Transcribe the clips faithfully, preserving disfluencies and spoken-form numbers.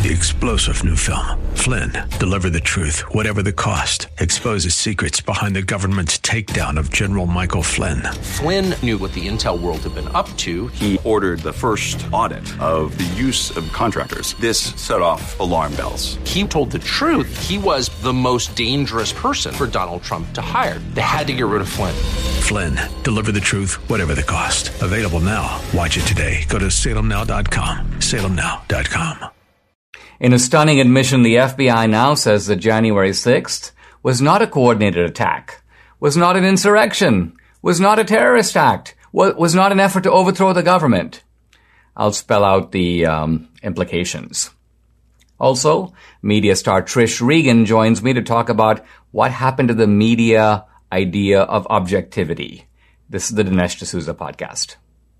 the explosive new film, Flynn, Deliver the Truth, Whatever the Cost, exposes secrets behind the government's takedown of General Michael Flynn. Flynn knew what the intel world had been up to. He ordered the first audit of the use of contractors. This set off alarm bells. He told the truth. He was the most dangerous person for Donald Trump to hire. They had to get rid of Flynn. Flynn, Deliver the Truth, Whatever the Cost. Available now. Watch it today. Go to salem now dot com. salem now dot com. In a stunning admission, the F B I now says that January sixth was not a coordinated attack, was not an insurrection, was not a terrorist act, was not an effort to overthrow the government. I'll spell out the um, implications. Also, media star Trish Regan joins me to talk about what happened to the media idea of objectivity. This is the Dinesh D'Souza podcast.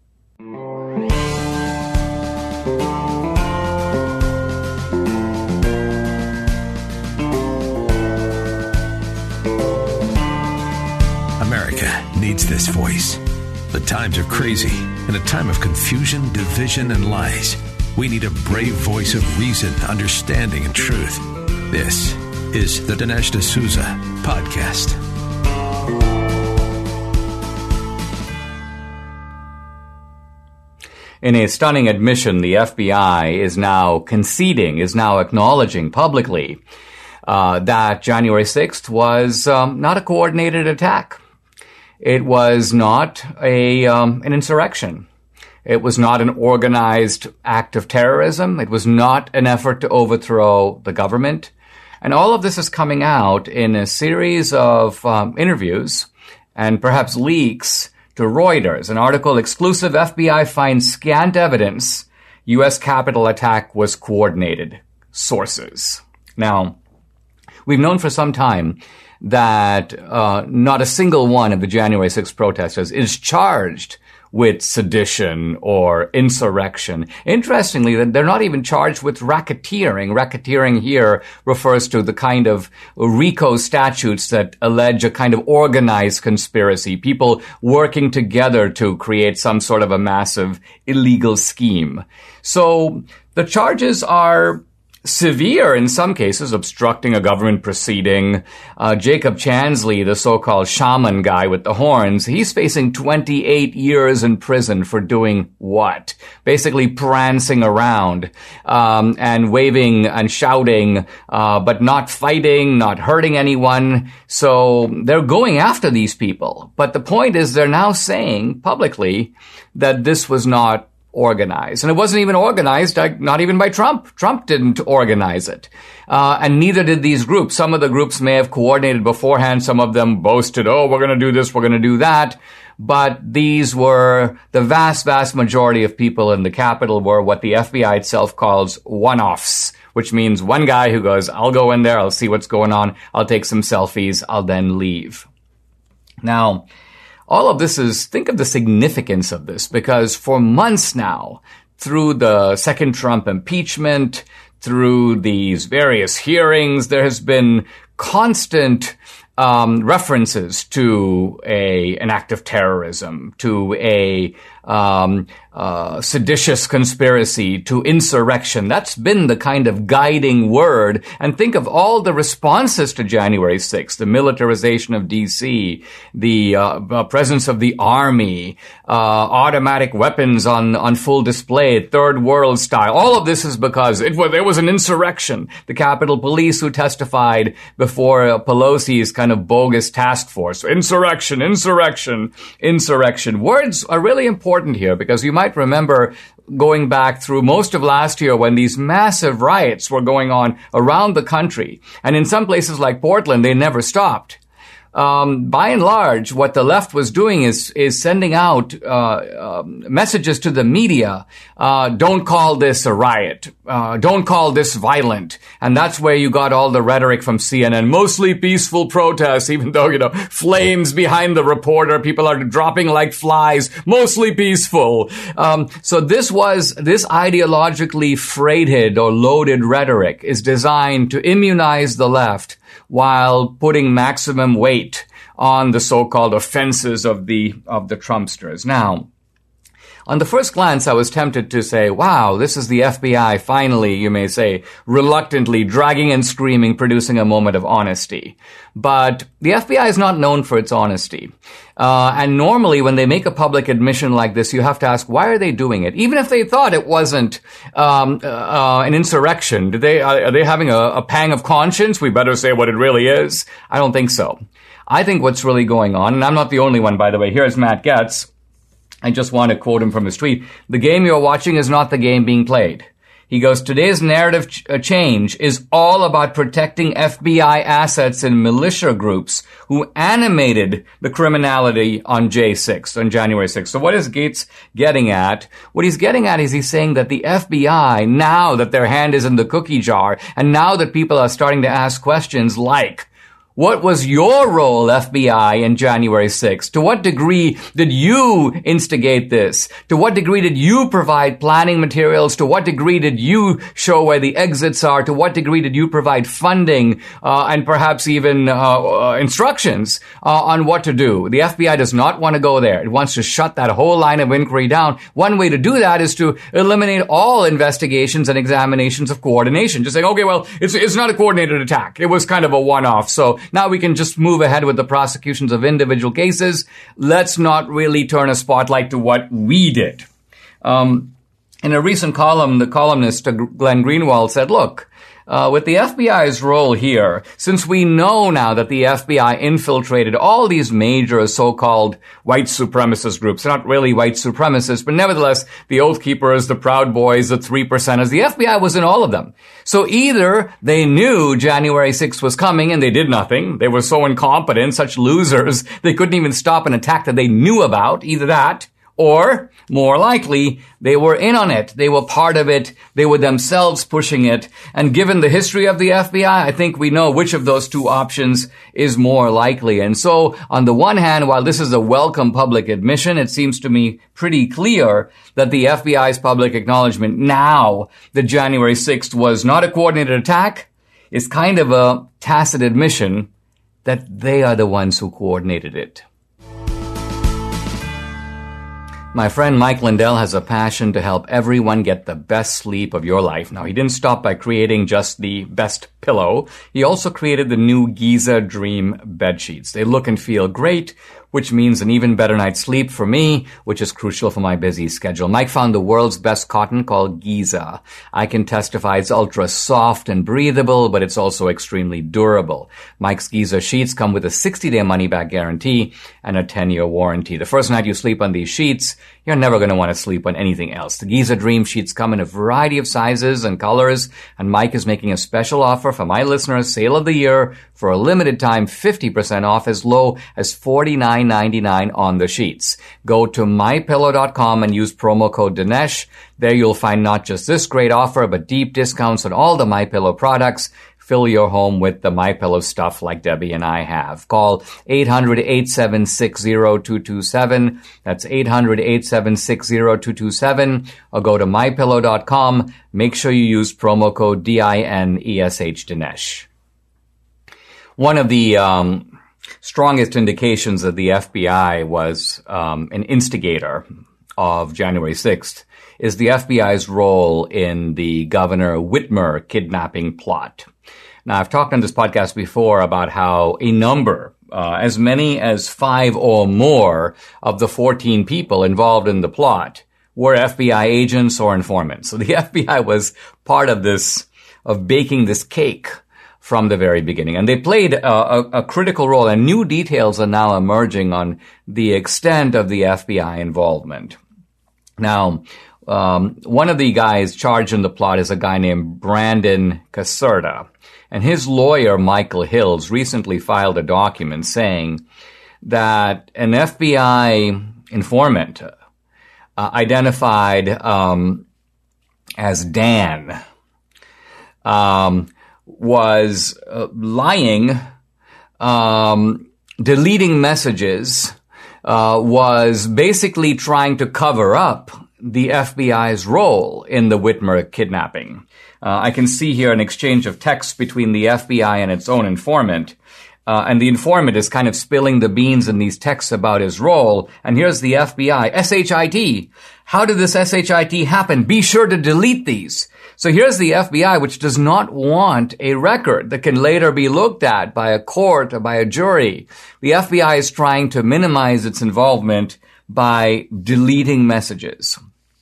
America needs this voice. The times are crazy. In a time of confusion, division, and lies, we need a brave voice of reason, understanding, and truth. This is the Dinesh D'Souza podcast. In a stunning admission, the F B I is now conceding, is now acknowledging publicly uh, that January sixth was um, not a coordinated attack. It was not a um, an insurrection. It was not an organized act of terrorism. It was not an effort to overthrow the government. And all of this is coming out in a series of um, interviews and perhaps leaks to Reuters. An article, Exclusive F B I Finds Scant Evidence U S Capitol Attack Was Coordinated. Sources. Now, we've known for some time that uh, not a single one of the January sixth protesters is charged with sedition or insurrection. Interestingly, they're not even charged with racketeering. Racketeering here refers to the kind of RICO statutes that allege a kind of organized conspiracy, people working together to create some sort of a massive illegal scheme. So the charges are severe in some cases, obstructing a government proceeding. Uh, Jacob Chansley, the so-called shaman guy with the horns, he's facing twenty-eight years in prison for doing what? Basically prancing around um, and waving and shouting, uh, but not fighting, not hurting anyone. So they're going after these people. But the point is they're now saying publicly that this was not organized. And it wasn't even organized, not even by Trump. Trump didn't organize it. Uh, and neither did these groups. Some of the groups may have coordinated beforehand. Some of them boasted, oh, we're going to do this, we're going to do that. But these were, the vast, vast majority of people in the Capitol were what the F B I itself calls one-offs, which means one guy who goes, I'll go in there, I'll see what's going on, I'll take some selfies, I'll then leave. Now, all of this is, think of the significance of this, because for months now, through the second Trump impeachment, through these various hearings, there has been constant um, references to a an act of terrorism, to a um, uh, seditious conspiracy, to insurrection. That's been the kind of guiding word. And think of all the responses to January sixth, the militarization of D C, the uh, presence of the army, uh, automatic weapons on, on full display, third world style. All of this is because it was, there was an insurrection. The Capitol Police who testified before uh, Pelosi's kind of bogus task force. Insurrection, insurrection, insurrection. Words are really important here because you might remember going back through most of last year when these massive riots were going on around the country. And in some places like Portland, they never stopped. Um, by and large, what the left was doing is is sending out uh, uh, messages to the media. Uh, don't call this a riot. Uh, don't call this violent. And that's where you got all the rhetoric from C N N. Mostly peaceful protests, even though, you know, flames behind the reporter. People are dropping like flies. Mostly peaceful. Um, so this was, this ideologically freighted or loaded rhetoric is designed to immunize the left while putting maximum weight on the so-called offenses of the of the Trumpsters. Now, On the first glance, I was tempted to say, wow, this is the F B I finally, you may say, reluctantly dragging and screaming, producing a moment of honesty. But the F B I is not known for its honesty. Uh, and normally when they make a public admission like this, you have to ask, why are they doing it? Even if they thought it wasn't um, uh, an insurrection, did they, are they having a, a pang of conscience? We better say what it really is. I don't think so. I think what's really going on, and I'm not the only one, by the way. Here's Matt Getz. I just want to quote him from his tweet. The game you're watching is not the game being played. He goes, today's narrative ch- change is all about protecting F B I assets and militia groups who animated the criminality on J six, on January sixth. So what is Gates getting at? What he's getting at is he's saying that the F B I, now that their hand is in the cookie jar, and now that people are starting to ask questions like, what was your role, F B I, in January sixth? To what degree did you instigate this? To what degree did you provide planning materials? To what degree did you show where the exits are? To what degree did you provide funding uh, and perhaps even uh, uh, instructions uh, on what to do? The F B I does not want to go there. It wants to shut that whole line of inquiry down. One way to do that is to eliminate all investigations and examinations of coordination. Just saying, okay, well, it's, it's not a coordinated attack. It was kind of a one-off. So now we can just move ahead with the prosecutions of individual cases. Let's not really turn a spotlight to what we did. Um, in a recent column, the columnist Glenn Greenwald said, look, Uh, with the F B I's role here, since we know now that the F B I infiltrated all these major so-called white supremacist groups, they're not really white supremacists, but nevertheless, the Oath Keepers, the Proud Boys, the Three Percenters, the F B I was in all of them. So either they knew January sixth was coming and they did nothing, they were so incompetent, such losers, they couldn't even stop an attack that they knew about, either that, or, more likely, they were in on it. They were part of it. They were themselves pushing it. And given the history of the F B I, I think we know which of those two options is more likely. And so, on the one hand, while this is a welcome public admission, it seems to me pretty clear that the F B I's public acknowledgement now that January sixth was not a coordinated attack is kind of a tacit admission that they are the ones who coordinated it. My friend Mike Lindell has a passion to help everyone get the best sleep of your life. Now, he didn't stop by creating just the best pillow. He also created the new Giza Dream bed sheets. They look and feel great, which means an even better night's sleep for me, which is crucial for my busy schedule. Mike found the world's best cotton called Giza. I can testify it's ultra soft and breathable, but it's also extremely durable. Mike's Giza sheets come with a sixty-day money-back guarantee and a ten-year warranty. The first night you sleep on these sheets, you're never going to want to sleep on anything else. The Giza Dream sheets come in a variety of sizes and colors, and Mike is making a special offer for my listeners, sale of the year, for a limited time, fifty percent off as low as forty-nine ninety-nine on the sheets. Go to my pillow dot com and use promo code Dinesh. There you'll find not just this great offer, but deep discounts on all the MyPillow products. Fill your home with the MyPillow stuff like Debbie and I have. Call eight hundred, eight seven six, zero two two seven. That's eight hundred, eight seven six, zero two two seven. Or go to my pillow dot com. Make sure you use promo code D I N E S H Dinesh. One of the um, strongest indications that the F B I was um, an instigator of January sixth is the F B I's role in the Governor Whitmer kidnapping plot. Now, I've talked on this podcast before about how a number, uh, as many as five or more of the fourteen people involved in the plot were F B I agents or informants. So the F B I was part of this, of baking this cake from the very beginning. And they played a, a, a critical role, and new details are now emerging on the extent of the F B I involvement. Now, um, one of the guys charged in the plot is a guy named Brandon Caserta. And his lawyer, Michael Hills, recently filed a document saying that an F B I informant uh, identified um, as Dan um, was uh, lying, um, deleting messages, uh, was basically trying to cover up the F B I's role in the Whitmer kidnapping. Uh, I can see here an exchange of texts between the F B I and its own informant. Uh, Uh, and the informant is kind of spilling the beans in these texts about his role. And here's the F B I. S H I T. How did this S H I T happen? Be sure to delete these. So here's the F B I, which does not want a record that can later be looked at by a court or by a jury. The F B I is trying to minimize its involvement by deleting messages.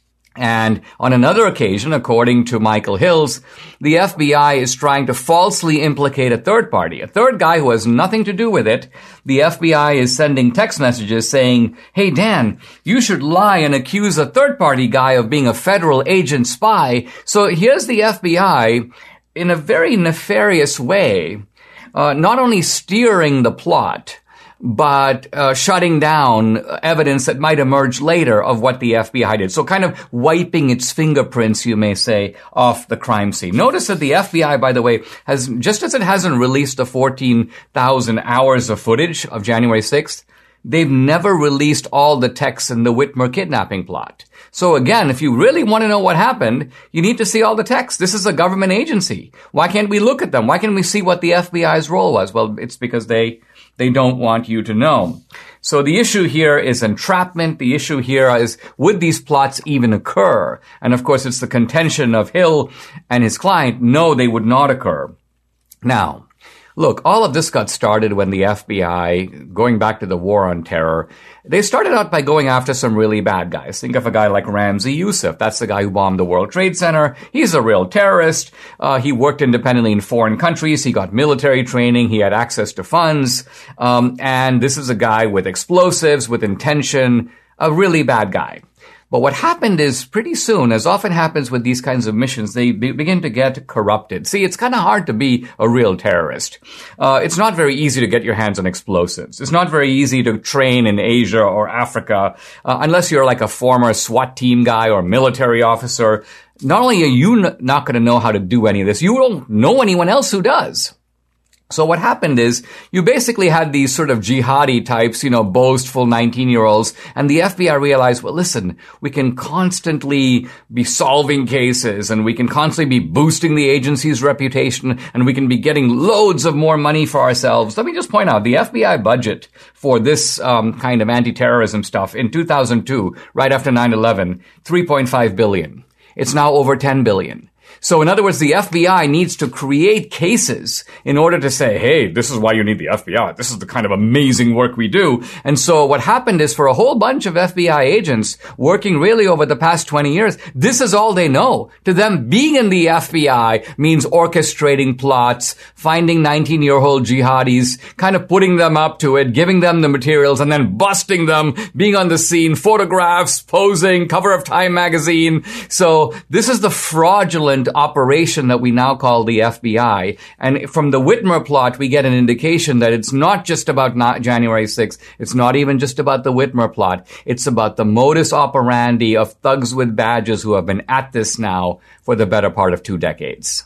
And on another occasion, according to Michael Hills, the F B I is trying to falsely implicate a third party, a third guy who has nothing to do with it. The F B I is sending text messages saying, hey, Dan, you should lie and accuse a third party guy of being a federal agent spy. So here's the F B I in a very nefarious way, uh, not only steering the plot, but uh, shutting down evidence that might emerge later of what the F B I did. So kind of wiping its fingerprints, you may say, off the crime scene. Notice that the F B I, by the way, has, just as it hasn't released the fourteen thousand hours of footage of January sixth, they've never released all the texts in the Whitmer kidnapping plot. So again, if you really want to know what happened, you need to see all the texts. This is a government agency. Why can't we look at them? Why can't we see what the F B I's role was? Well, it's because they They don't want you to know. So the issue here is entrapment. The issue here is, would these plots even occur? And of course, it's the contention of Hill and his client. No, they would not occur. Now, look, all of this got started when the F B I, going back to the war on terror, they started out by going after some really bad guys. Think of a guy like Ramzi Youssef. That's the guy who bombed the World Trade Center. He's a real terrorist. Uh, he worked independently in foreign countries. He got military training. He had access to funds. Um, and this is a guy with explosives, with intention, a really bad guy. But what happened is pretty soon, as often happens with these kinds of missions, they be- begin to get corrupted. See, it's kind of hard to be a real terrorist. Uh, it's not very easy to get your hands on explosives. It's not very easy to train in Asia or Africa, uh, unless you're like a former SWAT team guy or military officer. Not only are you n- not going to know how to do any of this, you don't know anyone else who does. So what happened is you basically had these sort of jihadi types, you know, boastful nineteen-year-olds, and the F B I realized, well, listen, we can constantly be solving cases, and we can constantly be boosting the agency's reputation, and we can be getting loads of more money for ourselves. Let me just point out, the F B I budget for this um, kind of anti-terrorism stuff in two thousand two, right after nine eleven, three point five billion dollars. It's now over ten billion dollars. So in other words, the F B I needs to create cases in order to say, hey, this is why you need the F B I. This is the kind of amazing work we do. And so what happened is for a whole bunch of F B I agents working really over the past twenty years, this is all they know. To them, being in the F B I means orchestrating plots, finding nineteen-year-old jihadis, kind of putting them up to it, giving them the materials, and then busting them, being on the scene, photographs, posing, cover of Time magazine. So this is the fraudulent operation that we now call the F B I. And from the Whitmer plot, we get an indication that it's not just about not January sixth. It's not even just about the Whitmer plot. It's about the modus operandi of thugs with badges who have been at this now for the better part of two decades.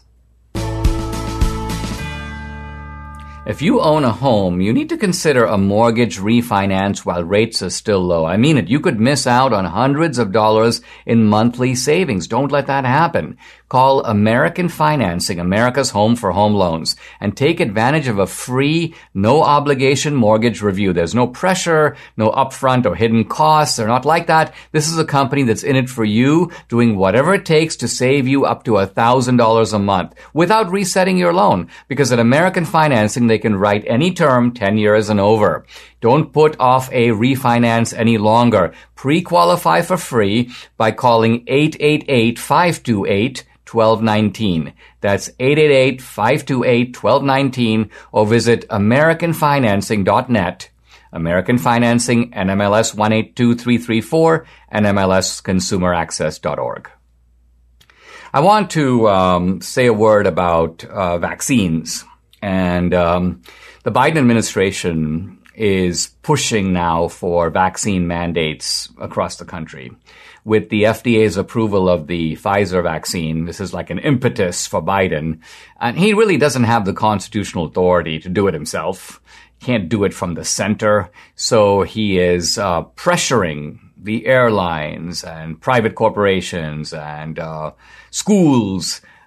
If you own a home, you need to consider a mortgage refinance while rates are still low. I mean it. You could miss out on hundreds of dollars in monthly savings. Don't let that happen. Call American Financing, America's home for home loans, and take advantage of a free, no-obligation mortgage review. There's no pressure, no upfront or hidden costs. They're not like that. This is a company that's in it for you, doing whatever it takes to save you up to one thousand dollars a month without resetting your loan. Because at American Financing, they can write any term ten years and over. Don't put off a refinance any longer. Pre-qualify for free by calling eight eight eight, five two eight, one two one nine. That's eight eight eight, five two eight, one two one nine, or visit American Financing dot net. American Financing, N M L S one eight two three three four, N M L S consumer access dot org. I want to um, say a word about uh, vaccines. And um, the Biden administration is pushing now for vaccine mandates across the country. With the F D A's approval of the Pfizer vaccine, this is like an impetus for Biden. And he really doesn't have the constitutional authority to do it himself. Can't do it from the center. So he is uh, pressuring the airlines and private corporations and uh, schools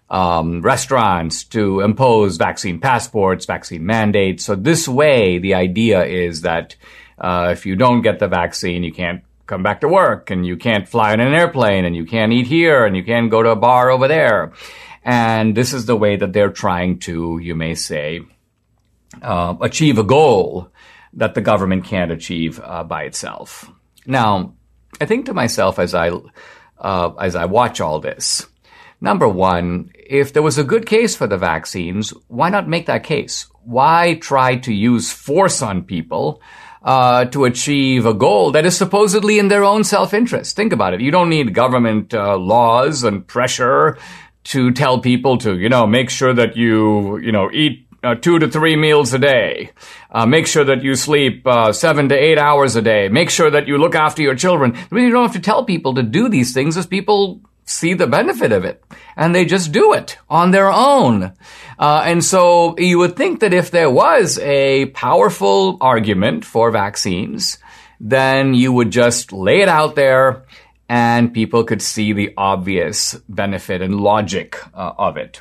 um, restaurants to impose vaccine passports, vaccine mandates. So this way, the idea is that uh, if you don't get the vaccine, you can't come back to work, and you can't fly on an airplane, and you can't eat here, and you can't go to a bar over there. And this is the way that they're trying to, you may say, uh, achieve a goal that the government can't achieve uh, by itself. Now, I think to myself as I uh, as I watch all this, number one, if there was a good case for the vaccines, why not make that case? Why try to use force on people Uh, to achieve a goal that is supposedly in their own self-interest? Think about it. You don't need government uh, laws and pressure to tell people to, you know, make sure that you, you know, eat uh, two to three meals a day. Uh, make sure that you sleep uh, seven to eight hours a day. Make sure that you look after your children. I mean, you don't have to tell people to do these things as people see the benefit of it, and they just do it on their own. Uh, and so you would think that if there was a powerful argument for vaccines, then you would just lay it out there and people could see the obvious benefit and logic uh, of it.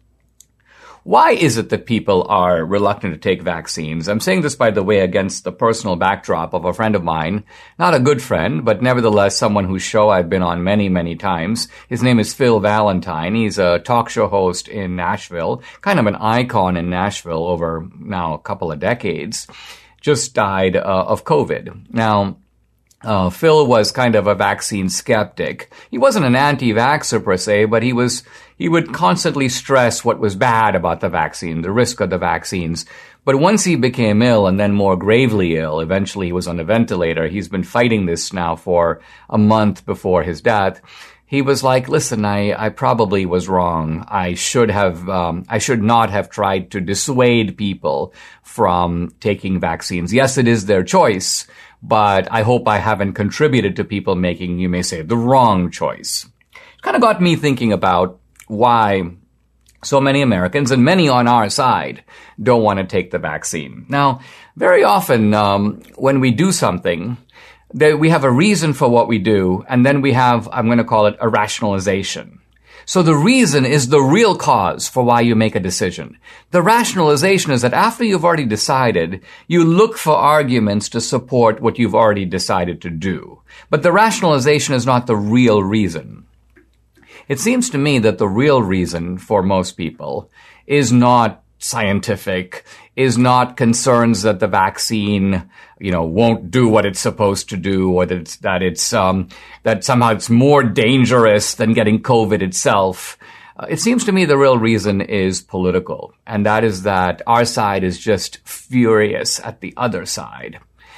Why is it that people are reluctant to take vaccines? I'm saying this, by the way, against the personal backdrop of a friend of mine, not a good friend, but nevertheless someone whose show I've been on many, many times. His name is Phil Valentine. He's a talk show host in Nashville, kind of an icon in Nashville over now a couple of decades. Just died uh, of COVID. Now, Uh, Phil was kind of a vaccine skeptic. He wasn't an anti-vaxxer per se, but he was, he would constantly stress what was bad about the vaccine, the risk of the vaccines. But once he became ill, and then more gravely ill, eventually he was on a ventilator. He's been fighting this now for a month before his death. He was like, listen, I, I probably was wrong. I should have, um, I should not have tried to dissuade people from taking vaccines. Yes, it is their choice, but I hope I haven't contributed to people making, you may say, the wrong choice. It kind of got me thinking about why so many Americans, and many on our side, don't want to take the vaccine. Now, very often um, when we do something, that we have a reason for what we do, and then we have, I'm going to call it a rationalization. So the reason is the real cause for why you make a decision. The rationalization is that after you've already decided, you look for arguments to support what you've already decided to do. But the rationalization is not the real reason. It seems to me that the real reason for most people is not scientific, is not concerns that the vaccine, you know, won't do what it's supposed to do, or that it's, that it's, um, that somehow it's more dangerous than getting COVID itself. Uh, it seems to me the real reason is political, and that is that our side is just furious at the other side.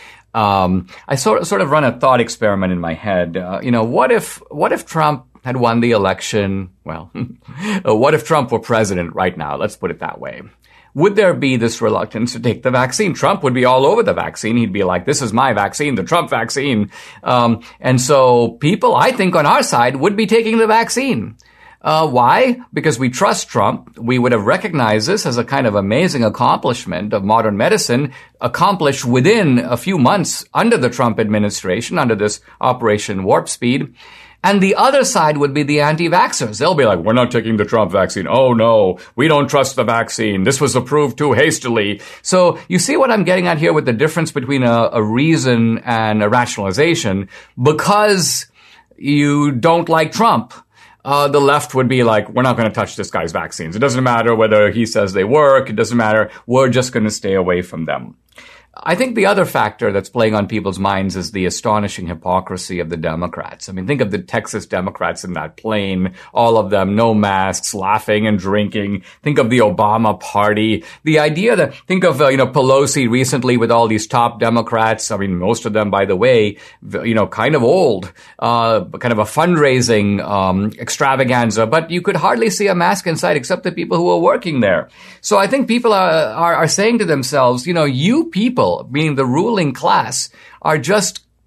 Um, I sort, sort of run a thought experiment in my head. Uh, you know, what if, what if Trump had won the election? Well, what if Trump were president right now? Let's put it that way. Would there be this reluctance to take the vaccine? Trump would be all over the vaccine. He'd be like, this is my vaccine, the Trump vaccine. Um, and so people, I think, on our side would be taking the vaccine. Uh, why? Because we trust Trump. We would have recognized this as a kind of amazing accomplishment of modern medicine, accomplished within a few months under the Trump administration, under this Operation Warp Speed. And the other side would be the anti-vaxxers. They'll be like, we're not taking the Trump vaccine. Oh, no, we don't trust the vaccine. This was approved too hastily. So you see what I'm getting at here with the difference between a, a reason and a rationalization. Because you don't like Trump, uh, the left would be like, we're not going to touch this guy's vaccines. It doesn't matter whether he says they work. It doesn't matter. We're just going to stay away from them. I think the other factor that's playing on people's minds is the astonishing hypocrisy of the Democrats. I mean, think of the Texas Democrats in that plane, all of them, no masks, laughing and drinking. Think of the Obama party. The idea that, think of, uh, you know, Pelosi recently with all these top Democrats. I mean, most of them, by the way, you know, kind of old, uh, kind of a fundraising, um, extravaganza, but you could hardly see a mask in sight except the people who are working there. So I think people are, are, are saying to themselves, you know, you people, meaning the ruling class, are just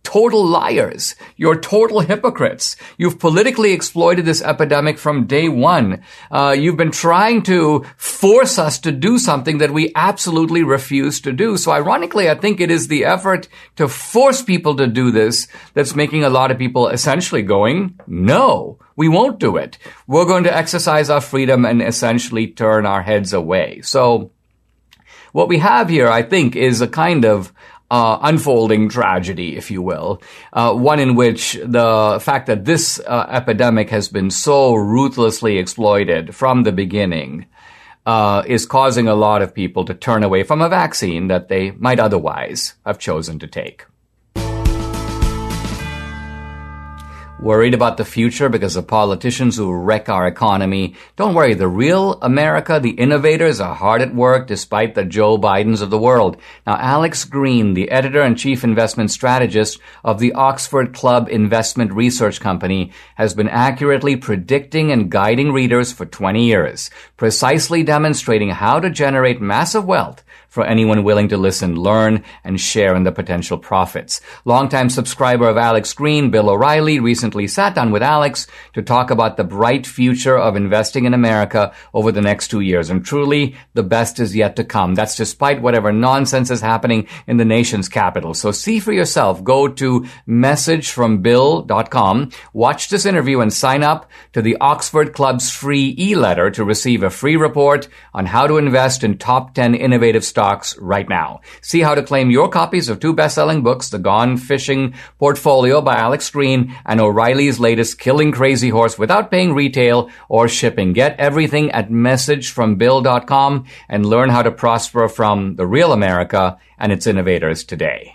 total liars. You're total hypocrites. You've politically exploited this epidemic from day one. Uh, you've been trying to force us to do something that we absolutely refuse to do. So ironically, I think it is the effort to force people to do this that's making a lot of people essentially going, no, we won't do it. We're going to exercise our freedom and essentially turn our heads away. So what we have here, I think, is a kind of Uh, unfolding tragedy, if you will, uh, one in which the fact that this uh, epidemic has been so ruthlessly exploited from the beginning uh, is causing a lot of people to turn away from a vaccine that they might otherwise have chosen to take. Worried about the future because of politicians who wreck our economy? Don't worry, the real America, the innovators, are hard at work despite the Joe Bidens of the world. Now, Alex Green, the editor and chief investment strategist of the Oxford Club Investment Research Company, has been accurately predicting and guiding readers for twenty years, precisely demonstrating how to generate massive wealth for anyone willing to listen, learn, and share in the potential profits. Longtime subscriber of Alex Green, Bill O'Reilly, recently sat down with Alex to talk about the bright future of investing in America over the next two years. And truly, the best is yet to come. That's despite whatever nonsense is happening in the nation's capital. So see for yourself. Go to message from bill dot com, watch this interview, and sign up to the Oxford Club's free e-letter to receive a free report on how to invest in top ten innovative stocks right now. See how to claim your copies of two best-selling books, The Gone Fishing Portfolio by Alex Green and O'Reilly's latest Killing Crazy Horse, without paying retail or shipping. Get everything at message from bill dot com and learn how to prosper from the real America and its innovators today.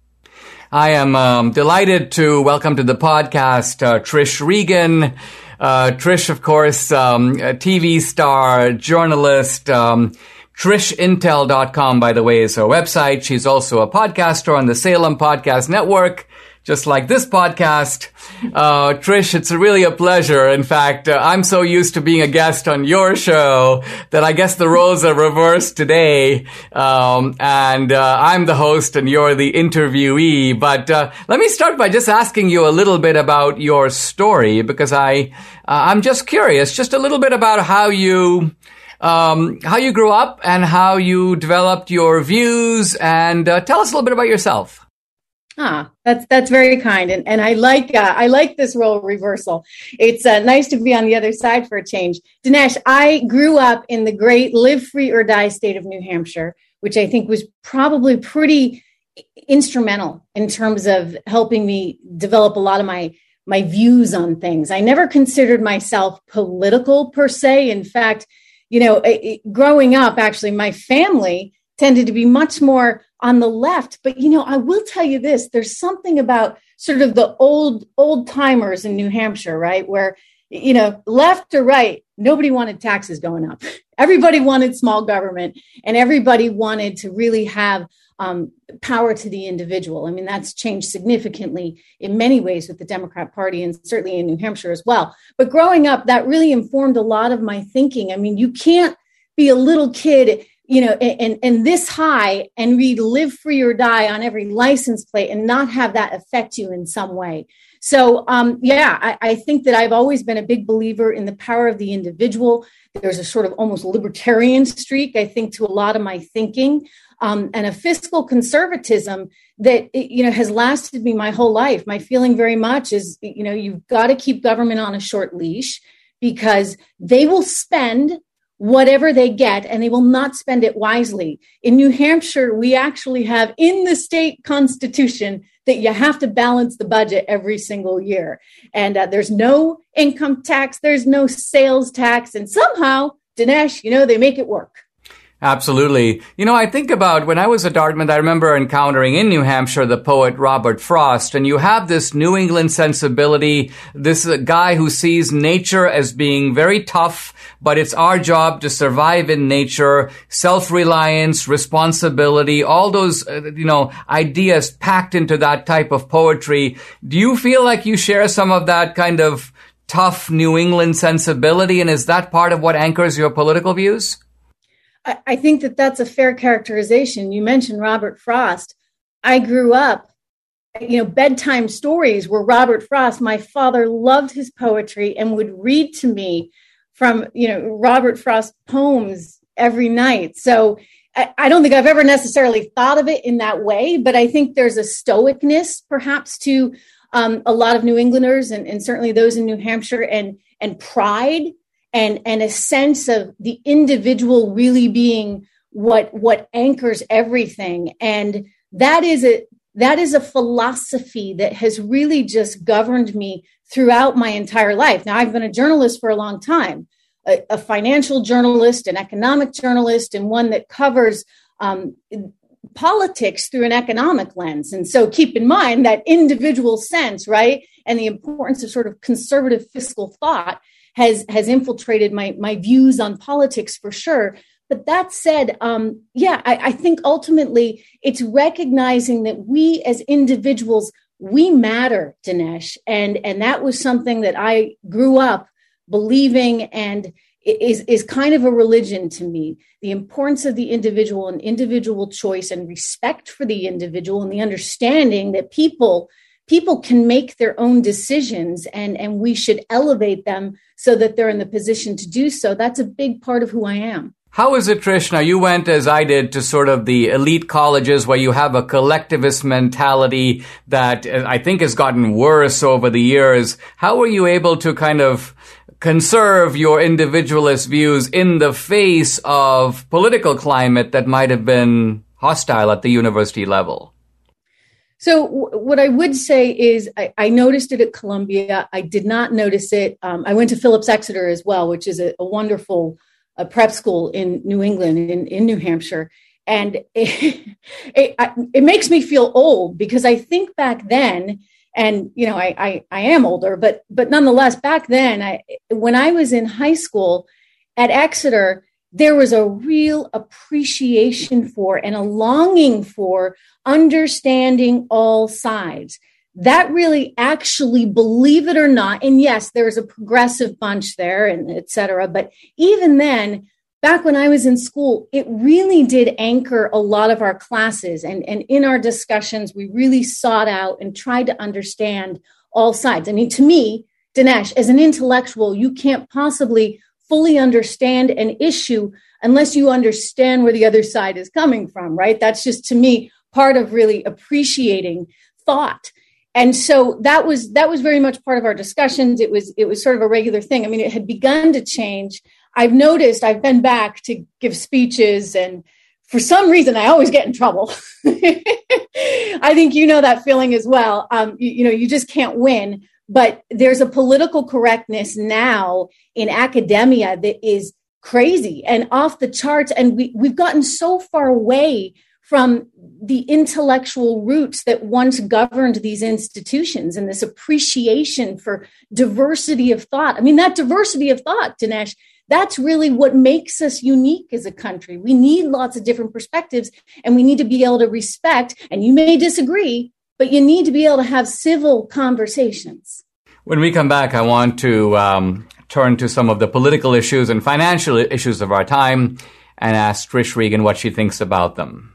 I am um, delighted to welcome to the podcast uh, Trish Regan. Uh, Trish, of course, um, a T V star, journalist, um, Trish Intel dot com, by the way, is her website. She's also a podcaster on the Salem Podcast Network, just like this podcast. Uh, Trish, it's really a pleasure. In fact, uh, I'm so used to being a guest on your show that I guess the roles are reversed today. Um, and uh, I'm the host and you're the interviewee. But uh, let me start by just asking you a little bit about your story, because I, uh, I'm just curious, just a little bit about how you... Um, how you grew up and how you developed your views, and uh, tell us a little bit about yourself. Ah, that's that's very kind, and and I like uh, I like this role reversal. It's uh, nice to be on the other side for a change. Dinesh, I grew up in the great live free or die state of New Hampshire, which I think was probably pretty instrumental in terms of helping me develop a lot of my my views on things. I never considered myself political per se. In fact, you know, it, growing up, actually, my family tended to be much more on the left. But, you know, I will tell you this, there's something about sort of the old, old timers in New Hampshire, right? Where, you know, left or right, nobody wanted taxes going up. Everybody wanted small government, and everybody wanted to really have um, power to the individual. I mean, that's changed significantly in many ways with the Democrat Party, and certainly in New Hampshire as well. But growing up, that really informed a lot of my thinking. I mean, you can't be a little kid, you know, and, and this high and read live free or die on every license plate and not have that affect you in some way. So, um, yeah, I, I think that I've always been a big believer in the power of the individual. There's a sort of almost libertarian streak, I think, to a lot of my thinking. Um, and a fiscal conservatism that, you know, has lasted me my whole life. My feeling very much is, you know, you've got to keep government on a short leash, because they will spend whatever they get and they will not spend it wisely. In New Hampshire, we actually have in the state constitution that you have to balance the budget every single year. And uh, there's no income tax, there's no sales tax. And somehow, Dinesh, you know, they make it work. Absolutely. You know, I think about when I was at Dartmouth, I remember encountering in New Hampshire the poet Robert Frost, and you have this New England sensibility, this uh, guy who sees nature as being very tough, but it's our job to survive in nature, self-reliance, responsibility, all those, uh, you know, ideas packed into that type of poetry. Do you feel like you share some of that kind of tough New England sensibility, and is that part of what anchors your political views? I think that that's a fair characterization. You mentioned Robert Frost. I grew up you know, bedtime stories were Robert Frost. My father loved his poetry and would read to me from, you know, Robert Frost poems every night. So I, I don't think I've ever necessarily thought of it in that way, but I think there's a stoicness perhaps to um, a lot of New Englanders and, and certainly those in New Hampshire, and and pride and, and a sense of the individual really being what, what anchors everything. And that is a, that is a philosophy that has really just governed me throughout my entire life. Now, I've been a journalist for a long time, a, a financial journalist, an economic journalist, and one that covers um, politics through an economic lens. And so keep in mind that individual sense, right? And the importance of sort of conservative fiscal thought has, has infiltrated my, my views on politics for sure. But that said, um, yeah, I, I think ultimately it's recognizing that we as individuals, we matter, Dinesh. And, and that was something that I grew up believing and is, is kind of a religion to me. The importance of the individual and individual choice and respect for the individual and the understanding that people people can make their own decisions and, and we should elevate them so that they're in the position to do so. That's a big part of who I am. How is it, Trish? Now, you went, as I did, to sort of the elite colleges where you have a collectivist mentality that I think has gotten worse over the years. How were you able to kind of conserve your individualist views in the face of political climate that might have been hostile at the university level? So w- what I would say is I, I noticed it at Columbia. I did not notice it. Um, I went to Phillips Exeter as well, which is a, a wonderful a prep school in New England, in, in New Hampshire. And it, it, it makes me feel old because I think back then, and, you know, I, I, I am older, but, but nonetheless, back then, I, when I was in high school at Exeter, there was a real appreciation for and a longing for understanding all sides. That really actually, believe it or not, and yes, there's a progressive bunch there and et cetera, but even then, back when I was in school, it really did anchor a lot of our classes. And, and in our discussions, we really sought out and tried to understand all sides. I mean, to me, Dinesh, as an intellectual, you can't possibly fully understand an issue unless you understand where the other side is coming from, right? That's just, to me, part of really appreciating thought. And so that was that was very much part of our discussions. It was it was sort of a regular thing. I mean, it had begun to change. I've noticed I've been back to give speeches, and for some reason, I always get in trouble. I think you know that feeling as well. Um, you, you know, you just can't win. But there's a political correctness now in academia that is crazy and off the charts. And we, we've gotten so far away from the intellectual roots that once governed these institutions and this appreciation for diversity of thought. I mean, that diversity of thought, Dinesh, that's really what makes us unique as a country. We need lots of different perspectives, and we need to be able to respect, and you may disagree, but you need to be able to have civil conversations. When we come back, I want to um, turn to some of the political issues and financial issues of our time and ask Trish Regan what she thinks about them.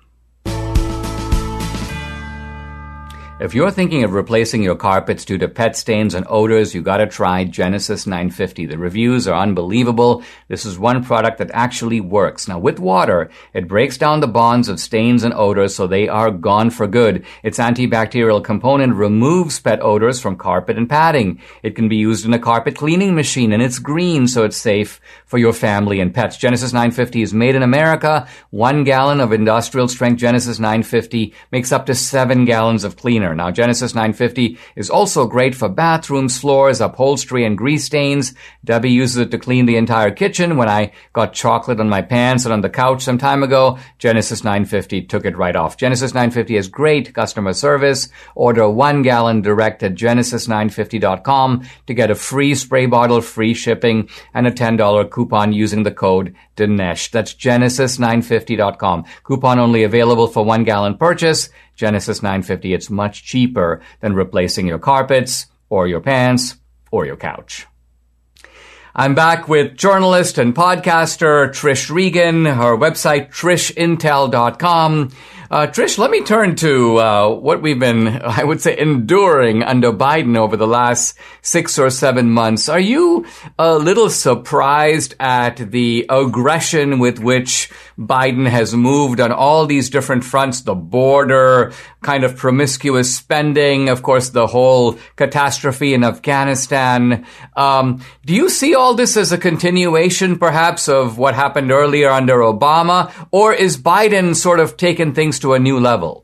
If you're thinking of replacing your carpets due to pet stains and odors, you gotta try Genesis nine fifty. The reviews are unbelievable. This is one product that actually works. Now, with water, it breaks down the bonds of stains and odors so they are gone for good. Its antibacterial component removes pet odors from carpet and padding. It can be used in a carpet cleaning machine, and it's green, so it's safe for your family and pets. Genesis nine fifty is made in America. One gallon of industrial strength Genesis nine fifty makes up to seven gallons of cleaner. Now, Genesis nine fifty is also great for bathrooms, floors, upholstery, and grease stains. Debbie uses it to clean the entire kitchen. When I got chocolate on my pants and on the couch some time ago, Genesis nine fifty took it right off. Genesis nine fifty has great customer service. Order one gallon direct at genesis nine fifty dot com to get a free spray bottle, free shipping, and a ten dollars coupon using the code Dinesh. That's genesis nine fifty dot com. Coupon only available for one gallon purchase. Genesis nine fifty, it's much cheaper than replacing your carpets or your pants or your couch. I'm back with journalist and podcaster Trish Regan, her website trish intel dot com. Uh, Trish, let me turn to uh, what we've been, I would say, enduring under Biden over the last six or seven months. Are you a little surprised at the aggression with which Biden has moved on all these different fronts, the border, kind of promiscuous spending, of course, the whole catastrophe in Afghanistan? Um, do you see all this as a continuation, perhaps, of what happened earlier under Obama, or is Biden sort of taken things to a new level?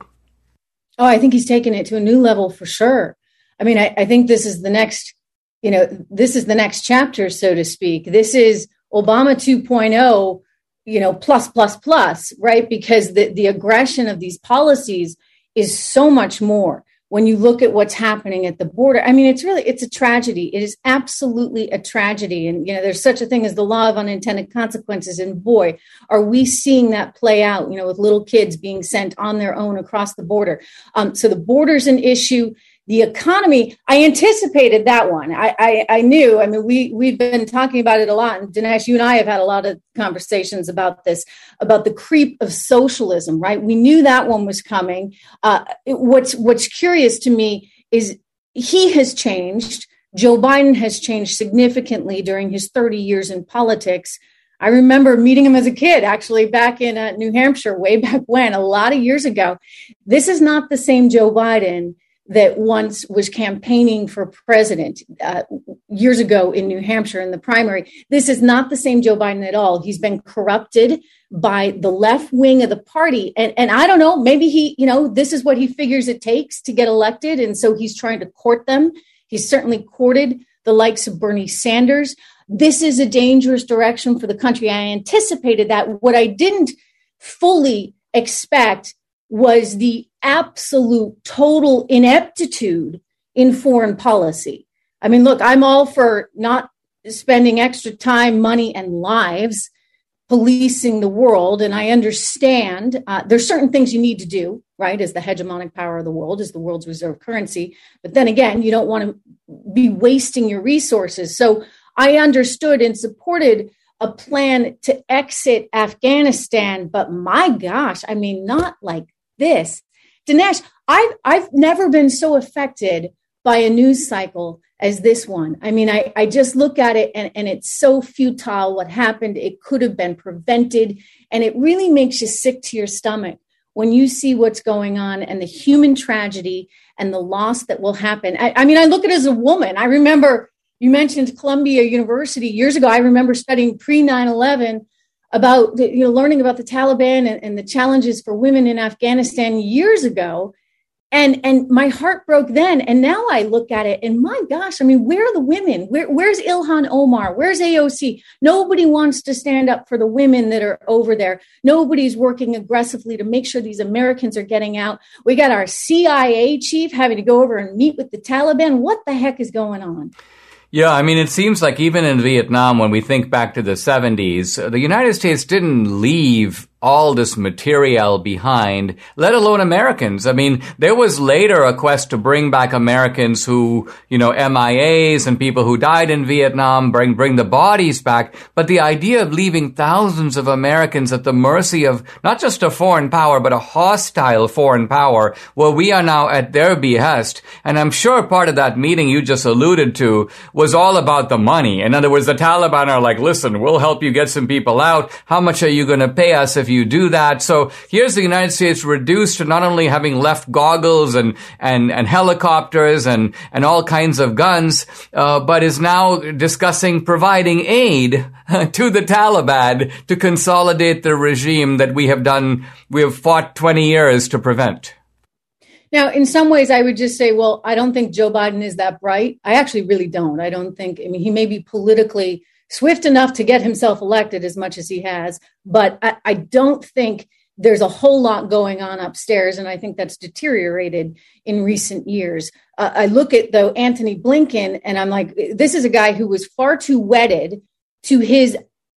Oh, I think he's taken it to a new level for sure. I mean, I, I think this is the next, you know, this is the next chapter, so to speak. This is Obama two point oh, you know, plus, plus, plus, right? Because the, the aggression of these policies is so much more. When you look at what's happening at the border, I mean, it's really, it's a tragedy. It is absolutely a tragedy. And, you know, there's such a thing as the law of unintended consequences. And boy, are we seeing that play out, you know, with little kids being sent on their own across the border. Um, so the border's an issue. The economy, I anticipated that one. I, I, I knew, I mean, we, we've been talking about it a lot. And Dinesh, you and I have had a lot of conversations about this, about the creep of socialism, right? We knew that one was coming. Uh, it, what's, what's curious to me is he has changed. Joe Biden has changed significantly during his thirty years in politics. I remember meeting him as a kid, actually, back in uh, New Hampshire, way back when, a lot of years ago. This is not the same Joe Biden that once was campaigning for president uh, years ago in New Hampshire in the primary. This is not the same Joe Biden at all. He's been corrupted by the left wing of the party. And, and I don't know, maybe he, you know, this is what he figures it takes to get elected. And so he's trying to court them. He's certainly courted the likes of Bernie Sanders. This is a dangerous direction for the country. I anticipated that. What I didn't fully expect was the absolute total ineptitude in foreign policy. I mean, look, I'm all for not spending extra time, money, and lives policing the world. And I understand uh, there's certain things you need to do, right, as the hegemonic power of the world, as the world's reserve currency. But then again, you don't want to be wasting your resources. So I understood and supported a plan to exit Afghanistan. But my gosh, I mean, not like this. Dinesh, I've, I've never been so affected by a news cycle as this one. I mean, I, I just look at it and, and it's so futile what happened. It could have been prevented. And it really makes you sick to your stomach when you see what's going on and the human tragedy and the loss that will happen. I, I mean, I look at it as a woman. I remember you mentioned Columbia University years ago. I remember studying pre nine eleven about, you know, learning about the Taliban and, and the challenges for women in Afghanistan years ago. And, and my heart broke then. And now I look at it and my gosh, I mean, where are the women? Where, where's Ilhan Omar? Where's A O C? Nobody wants to stand up for the women that are over there. Nobody's working aggressively to make sure these Americans are getting out. We got our C I A chief having to go over and meet with the Taliban. What the heck is going on? Yeah, I mean, it seems like even in Vietnam, when we think back to the seventies, the United States didn't leave all this material behind, let alone Americans. I mean, there was later a quest to bring back Americans who, you know, M I As and people who died in Vietnam, bring bring the bodies back. But the idea of leaving thousands of Americans at the mercy of not just a foreign power, but a hostile foreign power, where we are now at their behest. And I'm sure part of that meeting you just alluded to was all about the money. In other words, the Taliban are like, listen, we'll help you get some people out. How much are you going to pay us if you do that? So here's the United States reduced to not only having left goggles and and, and helicopters and, and all kinds of guns, uh, but is now discussing providing aid to the Taliban to consolidate the regime that we have done, we have fought twenty years to prevent. Now, in some ways, I would just say, well, I don't think Joe Biden is that bright. I actually really don't. I don't think, I mean, he may be politically swift enough to get himself elected as much as he has, but I, I don't think there's a whole lot going on upstairs. And I think that's deteriorated in recent years. Uh, I look at, though, Antony Blinken, and I'm like, this is a guy who was far too wedded to his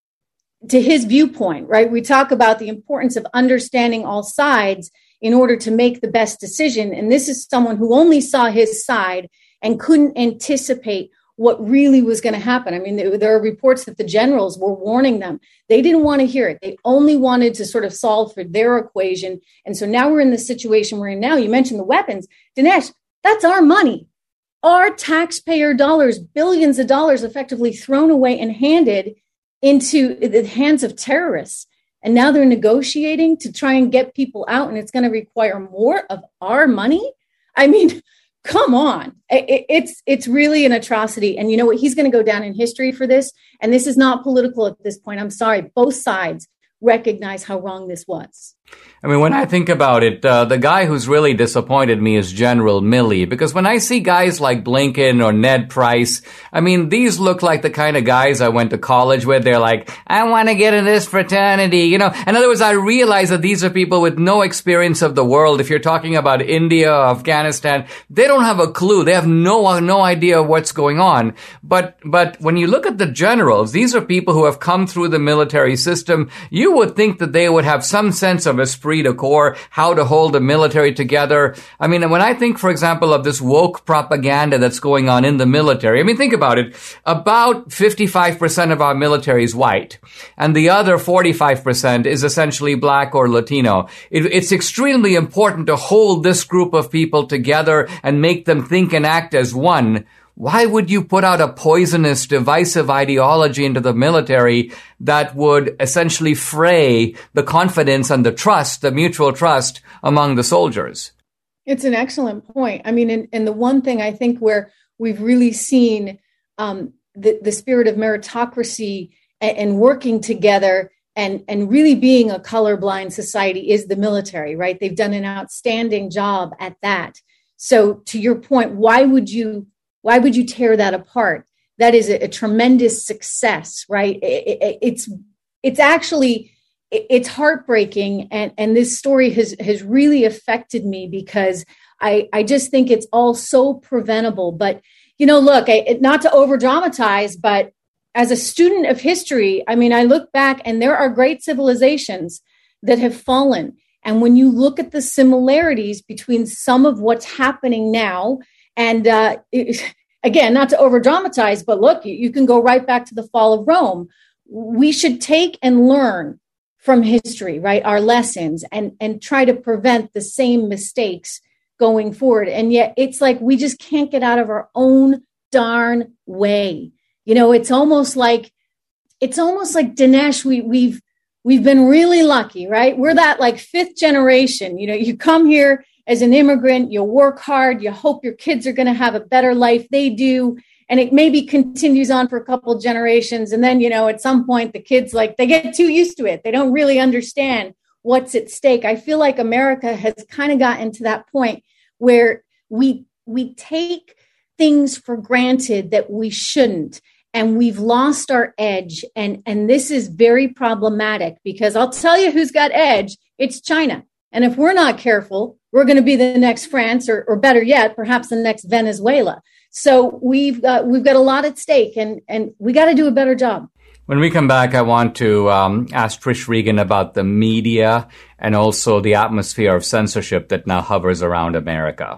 to his viewpoint, right? We talk about the importance of understanding all sides in order to make the best decision. And this is someone who only saw his side and couldn't anticipate what really was going to happen. I mean, there, there are reports that the generals were warning them. They didn't want to hear it. They only wanted to sort of solve for their equation. And so now we're in the situation we're in now. You mentioned the weapons. Dinesh, that's our money. Our taxpayer dollars, billions of dollars effectively thrown away and handed into the hands of terrorists. And now they're negotiating to try and get people out, and it's going to require more of our money. I mean, come on. It, it's it's really an atrocity. And you know what? He's going to go down in history for this. And this is not political at this point. I'm sorry. Both sides recognize how wrong this was. I mean, when I think about it, uh, the guy who's really disappointed me is General Milley, because when I see guys like Blinken or Ned Price, I mean, these look like the kind of guys I went to college with. They're like, I want to get in this fraternity, you know. In other words, I realize that these are people with no experience of the world. If you're talking about India or Afghanistan, they don't have a clue. They have no no idea what's going on. But but when you look at the generals, these are people who have come through the military system. You would think that they would have some sense of esprit de corps, how to hold a military together. I mean, when I think, for example, of this woke propaganda that's going on in the military, I mean, think about it. About fifty-five percent of our military is white, and the other forty-five percent is essentially black or Latino. It, it's extremely important to hold this group of people together and make them think and act as one. Why would you put out a poisonous, divisive ideology into the military that would essentially fray the confidence and the trust, the mutual trust among the soldiers? It's an excellent point. I mean, and, and the one thing I think where we've really seen um, the, the spirit of meritocracy and, and working together and, and really being a colorblind society is the military, right? They've done an outstanding job at that. So to your point, why would you Why would you tear that apart? That is a, a tremendous success, right? It, it, it's it's actually it, it's heartbreaking, and and this story has has really affected me because I I just think it's all so preventable. But you know, look, I, not to over dramatize, but as a student of history, I mean, I look back and there are great civilizations that have fallen, and when you look at the similarities between some of what's happening now. And uh, it, again, not to over dramatize, but look, you, you can go right back to the fall of Rome. We should take and learn from history, right? Our lessons and, and try to prevent the same mistakes going forward. And yet it's like we just can't get out of our own darn way. You know, it's almost like it's almost like Dinesh, we, we've we've been really lucky, right? We're that like fifth generation. You know, you come here as an immigrant, you work hard, you hope your kids are going to have a better life. They do. And it maybe continues on for a couple of generations. And then, you know, at some point, the kids, like, they get too used to it. They don't really understand what's at stake. I feel like America has kind of gotten to that point where we we take things for granted that we shouldn't. And we've lost our edge. And, and this is very problematic because I'll tell you who's got edge. It's China. And if we're not careful, we're going to be the next France, or, or better yet, perhaps the next Venezuela. So we've got we've got a lot at stake, and, and we got to do a better job. When we come back, I want to um, ask Trish Regan about the media and also the atmosphere of censorship that now hovers around America.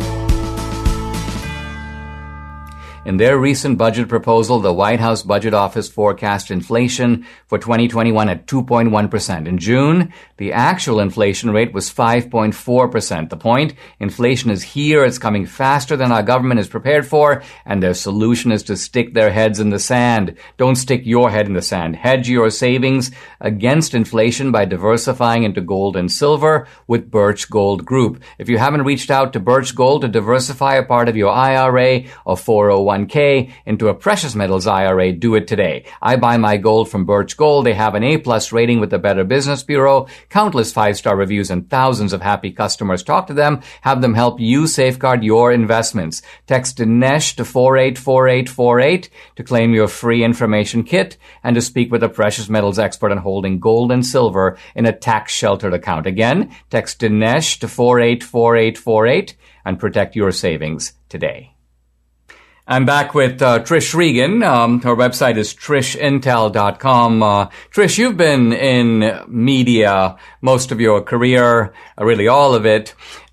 In their recent budget proposal, the White House Budget Office forecast inflation for twenty twenty-one at two point one percent. In June, the actual inflation rate was five point four percent. The point, inflation is here, it's coming faster than our government is prepared for, and their solution is to stick their heads in the sand. Don't stick your head in the sand. Hedge your savings against inflation by diversifying into gold and silver with Birch Gold Group. If you haven't reached out to Birch Gold to diversify a part of your I R A or four oh one k into a precious metals I R A, do it today. I buy my gold from Birch Gold. They have an A-plus rating with the Better Business Bureau, countless five-star reviews, and thousands of happy customers. Talk to them. Have them help you safeguard your investments. Text Dinesh to four eight four eight four eight to claim your free information kit and to speak with a precious metals expert on holding gold and silver in a tax-sheltered account. Again, text Dinesh to four eight four eight four eight and protect your savings today. I'm back with uh, Trish Regan. Um, her website is trish intel dot com. Uh, Trish, you've been in media most of your career, uh, really all of it.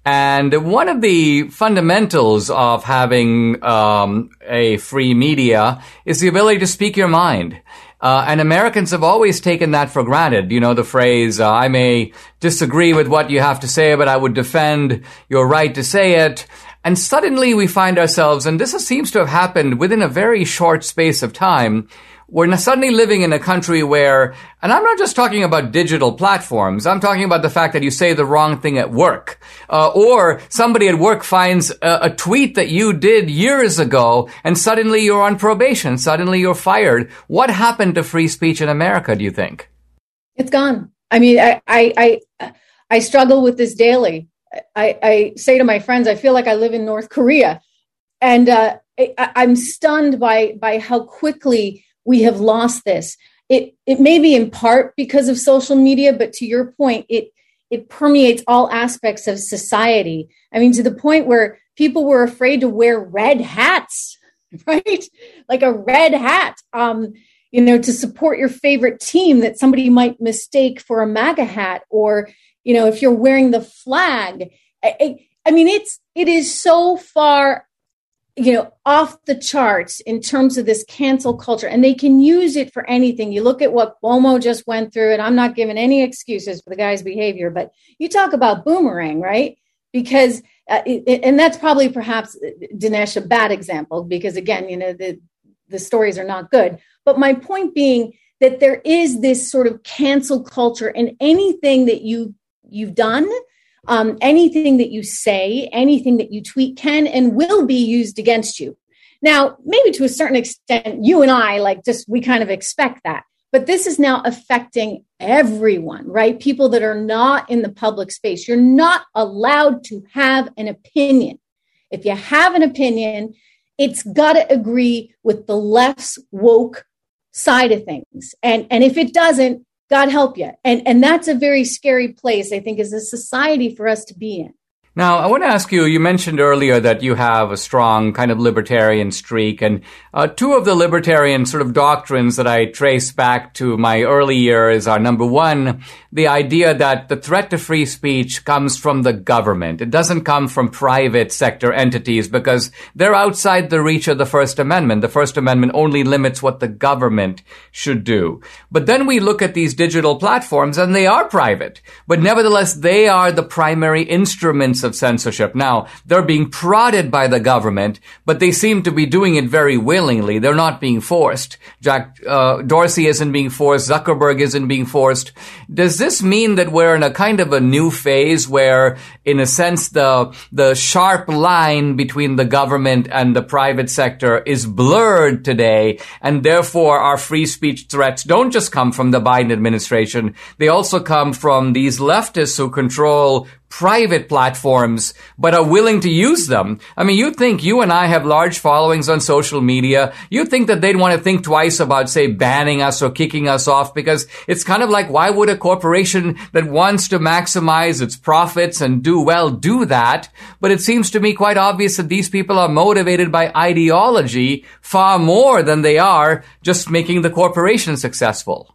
And one of the fundamentals of having um, a free media is the ability to speak your mind. Uh, and Americans have always taken that for granted. You know, the phrase, uh, I may disagree with what you have to say, but I would defend your right to say it. And suddenly we find ourselves, and this seems to have happened within a very short space of time, we're suddenly living in a country where, and I'm not just talking about digital platforms, I'm talking about the fact that you say the wrong thing at work, uh, or somebody at work finds a, a tweet that you did years ago, and suddenly you're on probation, suddenly you're fired. What happened to free speech in America, do you think? It's gone. I mean, I I I, I struggle with this daily. I, I say to my friends, I feel like I live in North Korea, and uh, I, I'm stunned by by how quickly we have lost this. It it may be in part because of social media, but to your point, it it permeates all aspects of society. I mean, to the point where people were afraid to wear red hats, right? Like a red hat, um, you know, to support your favorite team that somebody might mistake for a MAGA hat, or, you know, if you're wearing the flag. I, I mean, it's it is so far, you know, off the charts in terms of this cancel culture, and they can use it for anything. You look at what Cuomo just went through, and I'm not giving any excuses for the guy's behavior, but you talk about boomerang, right? Because, uh, it, and that's probably perhaps, Dinesh, a bad example, because again, you know, the, the stories are not good. But my point being that there is this sort of cancel culture, and anything that you, you've done, Um, anything that you say, anything that you tweet can and will be used against you. Now, maybe to a certain extent, you and I, like, just, we kind of expect that. But this is now affecting everyone, right? People that are not in the public space. You're not allowed to have an opinion. If you have an opinion, it's got to agree with the left's woke side of things. And, and if it doesn't, God help you. And and that's a very scary place, I think, as a society for us to be in. Now, I want to ask you, you mentioned earlier that you have a strong kind of libertarian streak, and uh, two of the libertarian sort of doctrines that I trace back to my early years are, number one, the idea that the threat to free speech comes from the government. It doesn't come from private sector entities, because they're outside the reach of the First Amendment. The First Amendment only limits what the government should do. But then we look at these digital platforms, and they are private, but nevertheless, they are the primary instruments of censorship. Now, they're being prodded by the government, but they seem to be doing it very willingly. They're not being forced. Jack uh, Dorsey isn't being forced. Zuckerberg isn't being forced. Does this mean that we're in a kind of a new phase where, in a sense, the the sharp line between the government and the private sector is blurred today, and therefore our free speech threats don't just come from the Biden administration, they also come from these leftists who control private platforms, but are willing to use them? I mean, you think you and I have large followings on social media. You think that they'd want to think twice about, say, banning us or kicking us off, because it's kind of like, why would a corporation that wants to maximize its profits and do well do that? But it seems to me quite obvious that these people are motivated by ideology far more than they are just making the corporation successful.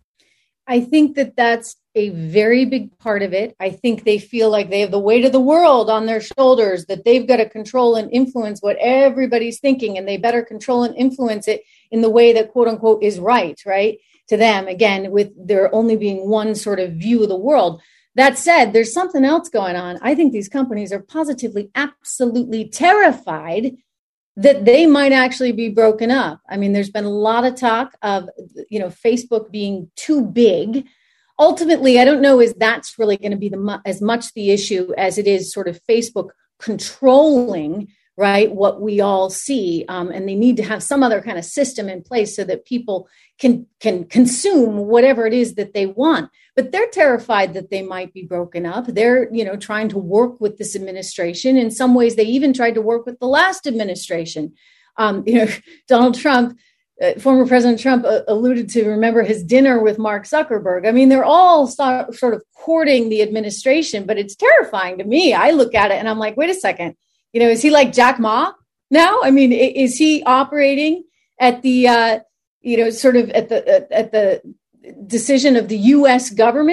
I think that that's a very big part of it. I think they feel like they have the weight of the world on their shoulders, that they've got to control and influence what everybody's thinking, and they better control and influence it in the way that, quote unquote, is right, right, to them, again, with there only being one sort of view of the world. That said, there's something else going on. I think these companies are positively, absolutely terrified that they might actually be broken up. I mean, there's been a lot of talk of, you know, Facebook being too big. Ultimately, I don't know if that's really going to be the as much the issue as it is sort of Facebook controlling, right, what we all see. Um, and they need to have some other kind of system in place so that people can can consume whatever it is that they want. But they're terrified that they might be broken up. They're, you know, trying to work with this administration. In some ways, they even tried to work with the last administration. Um, you know, Donald Trump, uh, former President Trump uh, alluded to, remember his dinner with Mark Zuckerberg. I mean, they're all so, sort of courting the administration, but it's terrifying to me. I look at it and I'm like, wait a second, you know, is he like Jack Ma now? I mean, is he operating at the, uh, you know, sort of at the, at, at the decision of the U S government?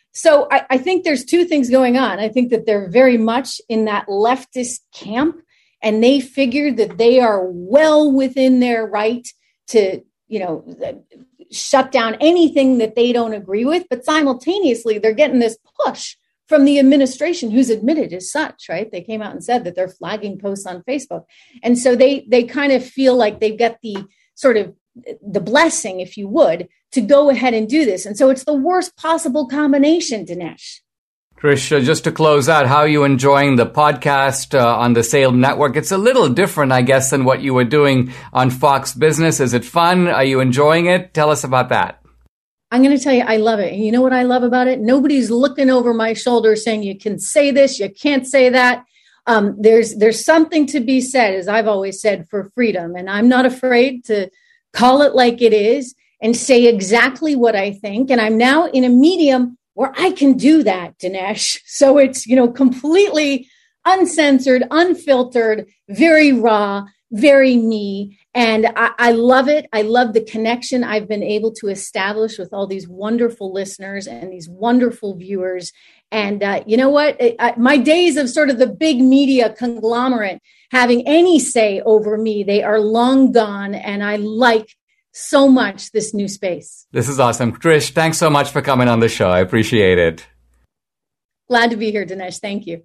So I, I think there's two things going on. I think that they're very much in that leftist camp, and they figure that they are well within their right to, you know, shut down anything that they don't agree with. But simultaneously, they're getting this push from the administration, who's admitted as such, right? They came out and said that they're flagging posts on Facebook. And so they they kind of feel like they've got the sort of the blessing, if you would, to go ahead and do this. And so it's the worst possible combination, Dinesh. Trish, uh, just to close out, how are you enjoying the podcast uh, on the Salem Network? It's a little different, I guess, than what you were doing on Fox Business. Is it fun? Are you enjoying it? Tell us about that. I'm going to tell you, I love it. And you know what I love about it? Nobody's looking over my shoulder saying you can say this, you can't say that. Um, there's there's something to be said, as I've always said, for freedom. And I'm not afraid to call it like it is and say exactly what I think. And I'm now in a medium where I can do that, Dinesh. So it's, you know, completely uncensored, unfiltered, very raw, very me. And I, I love it. I love the connection I've been able to establish with all these wonderful listeners and these wonderful viewers. And uh, you know what? It, I, my days of sort of the big media conglomerate having any say over me, they are long gone. And I like so much this new space. This is awesome. Trish, thanks so much for coming on the show. I appreciate it. Glad to be here, Dinesh. Thank you.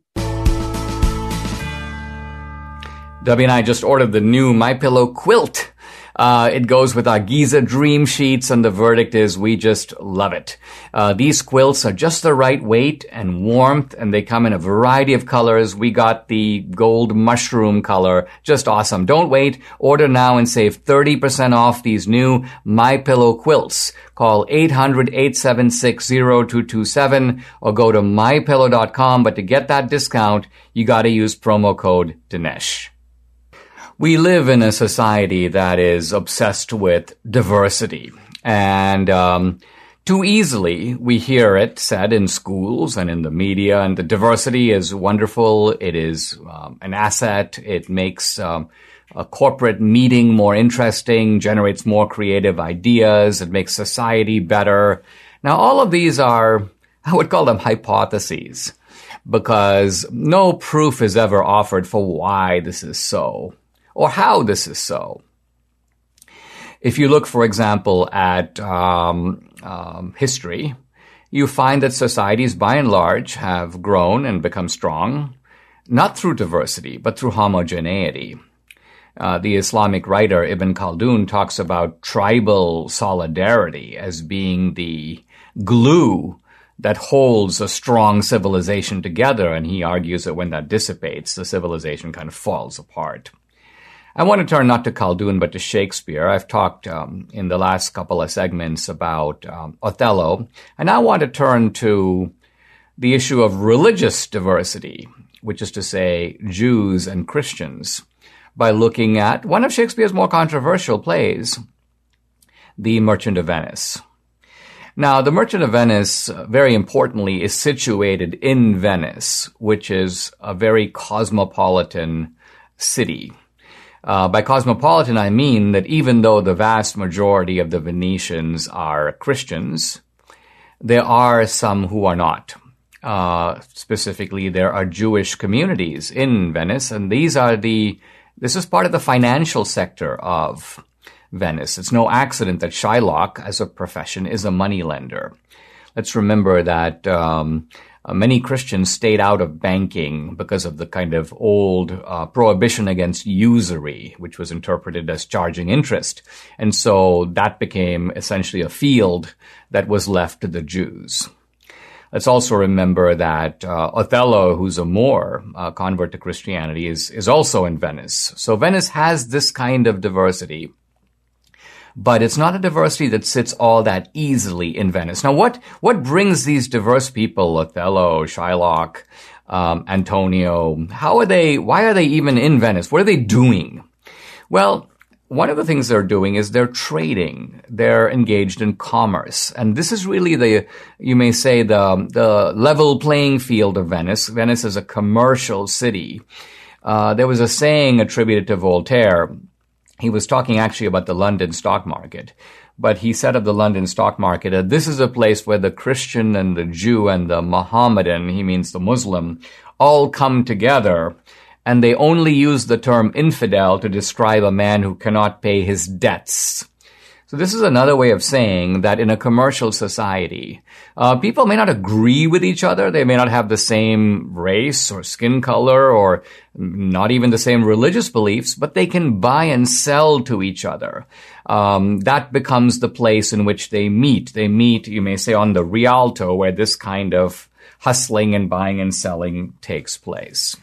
Debbie and I just ordered the new MyPillow quilt. Uh, it goes with our Giza Dream Sheets, and the verdict is we just love it. Uh, these quilts are just the right weight and warmth, and they come in a variety of colors. We got the gold mushroom color. Just awesome. Don't wait. Order now and save thirty percent off these new MyPillow quilts. Call eight hundred, eight seven six, zero two two seven or go to my pillow dot com. But to get that discount, you got to use promo code Dinesh. We live in a society that is obsessed with diversity, and um, too easily we hear it said in schools and in the media, and the diversity is wonderful. It is um, an asset. It makes um, a corporate meeting more interesting, generates more creative ideas. It makes society better. Now, all of these are, I would call them hypotheses, because no proof is ever offered for why this is so, or how this is so. If you look, for example, at um, um, history, you find that societies, by and large, have grown and become strong, not through diversity, but through homogeneity. Uh, the Islamic writer Ibn Khaldun talks about tribal solidarity as being the glue that holds a strong civilization together, and he argues that when that dissipates, the civilization kind of falls apart. I want to turn not to Khaldun, but to Shakespeare. I've talked um, in the last couple of segments about um, Othello, and I want to turn to the issue of religious diversity, which is to say Jews and Christians, by looking at one of Shakespeare's more controversial plays, The Merchant of Venice. Now, The Merchant of Venice, very importantly, is situated in Venice, which is a very cosmopolitan city. Uh, by cosmopolitan, I mean that even though the vast majority of the Venetians are Christians, there are some who are not. Uh, specifically, there are Jewish communities in Venice, and these are the, this is part of the financial sector of Venice. It's no accident that Shylock, as a profession, is a moneylender. Let's remember that um, many Christians stayed out of banking because of the kind of old uh, prohibition against usury, which was interpreted as charging interest. And so that became essentially a field that was left to the Jews. Let's also remember that uh, Othello, who's a Moor, uh, convert to Christianity, is, is also in Venice. So Venice has this kind of diversity. But it's not a diversity that sits all that easily in Venice. Now, what, what brings these diverse people, Othello, Shylock, um, Antonio, how are they, why are they even in Venice? What are they doing? Well, one of the things they're doing is they're trading. They're engaged in commerce. And this is really the, you may say, the, the level playing field of Venice. Venice is a commercial city. Uh, there was a saying attributed to Voltaire. He was talking actually about the London stock market, but he said of the London stock market that this is a place where the Christian and the Jew and the Mohammedan, he means the Muslim, all come together, and they only use the term infidel to describe a man who cannot pay his debts. So this is another way of saying that in a commercial society, uh, people may not agree with each other. They may not have the same race or skin color or not even the same religious beliefs, but they can buy and sell to each other. Um, that becomes the place in which they meet. They meet, you may say, on the Rialto, where this kind of hustling and buying and selling takes place.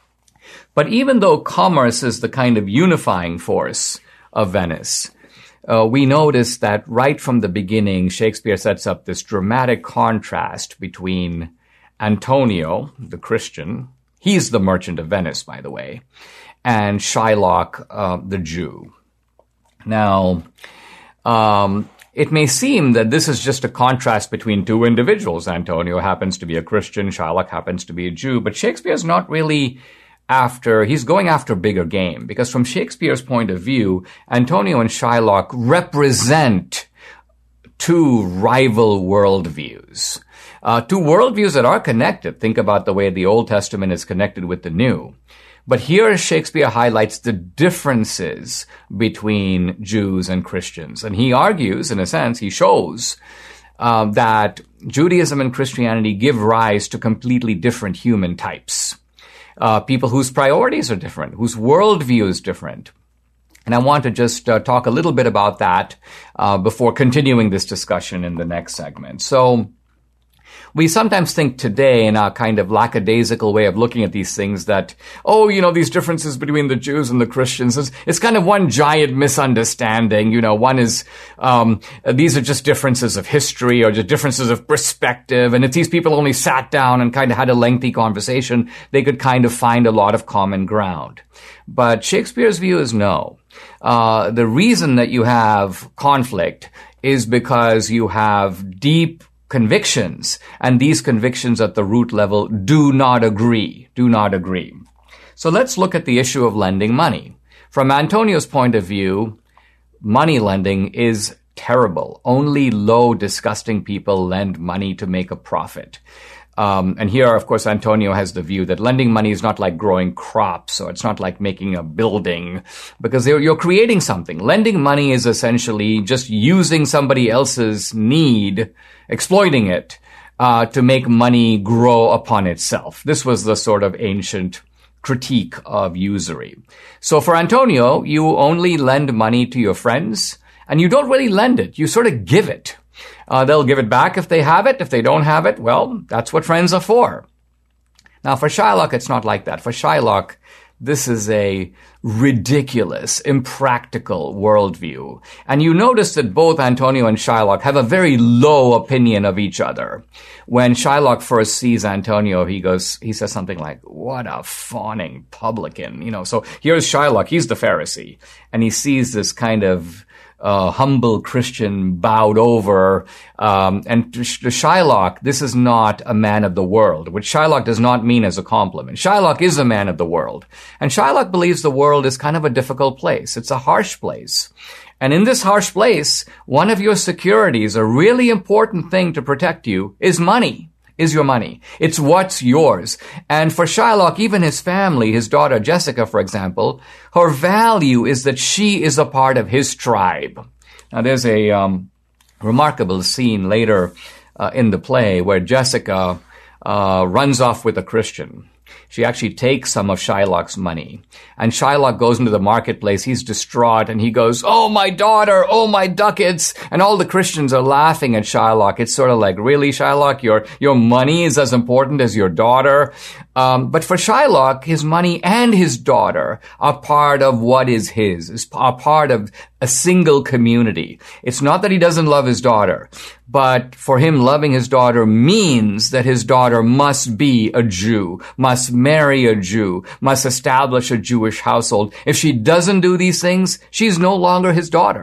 But even though commerce is the kind of unifying force of Venice, Uh, we notice that right from the beginning, Shakespeare sets up this dramatic contrast between Antonio, the Christian, he's the merchant of Venice, by the way, and Shylock, uh, the Jew. Now, um, it may seem that this is just a contrast between two individuals. Antonio happens to be a Christian, Shylock happens to be a Jew, but Shakespeare's not really after, he's going after bigger game, because from Shakespeare's point of view, Antonio and Shylock represent two rival worldviews. Uh, two worldviews that are connected. Think about the way the Old Testament is connected with the New. But here Shakespeare highlights the differences between Jews and Christians. And he argues, in a sense, he shows uh, that Judaism and Christianity give rise to completely different human types. Uh, people whose priorities are different, whose worldview is different. And I want to just uh, talk a little bit about that uh, before continuing this discussion in the next segment. So we sometimes think today in a kind of lackadaisical way of looking at these things that, oh, you know, these differences between the Jews and the Christians, it's, it's kind of one giant misunderstanding. You know, one is, um, these are just differences of history or just differences of perspective. And if these people only sat down and kind of had a lengthy conversation, they could kind of find a lot of common ground. But Shakespeare's view is no. Uh, the reason that you have conflict is because you have deep convictions, and these convictions at the root level do not agree, do not agree. So let's look at the issue of lending money. From Antonio's point of view, money lending is terrible. Only low, disgusting people lend money to make a profit. Um, and here, of course, Antonio has the view that lending money is not like growing crops, or it's not like making a building, because you're creating something. Lending money is essentially just using somebody else's need, exploiting it, uh, to make money grow upon itself. This was the sort of ancient critique of usury. So for Antonio, you only lend money to your friends, and you don't really lend it. You sort of give it. Uh, they'll give it back if they have it. If they don't have it, well, that's what friends are for. Now, for Shylock, it's not like that. For Shylock, this is a ridiculous, impractical worldview. And you notice that both Antonio and Shylock have a very low opinion of each other. When Shylock first sees Antonio, he goes, he says something like, what a fawning publican. You know, so here's Shylock, he's the Pharisee. And he sees this kind of Uh, humble Christian bowed over, um, and to, to Shylock, this is not a man of the world, which Shylock does not mean as a compliment. Shylock is a man of the world, and Shylock believes the world is kind of a difficult place. It's a harsh place. And in this harsh place, one of your securities, a really important thing to protect you, is money. Is your money. It's what's yours. And for Shylock, even his family, his daughter Jessica, for example, her value is that she is a part of his tribe. Now, there's a um, remarkable scene later uh, in the play where Jessica uh, runs off with a Christian. She actually takes some of Shylock's money. And Shylock goes into the marketplace. He's distraught. And he goes, oh, my daughter, oh, my ducats. And all the Christians are laughing at Shylock. It's sort of like, really, Shylock, your your money is as important as your daughter. Um, but for Shylock, his money and his daughter are part of what is his, is are part of a single community. It's not that he doesn't love his daughter, but for him, loving his daughter means that his daughter must be a Jew, must marry a Jew, must establish a Jewish household. If she doesn't do these things, she's no longer his daughter.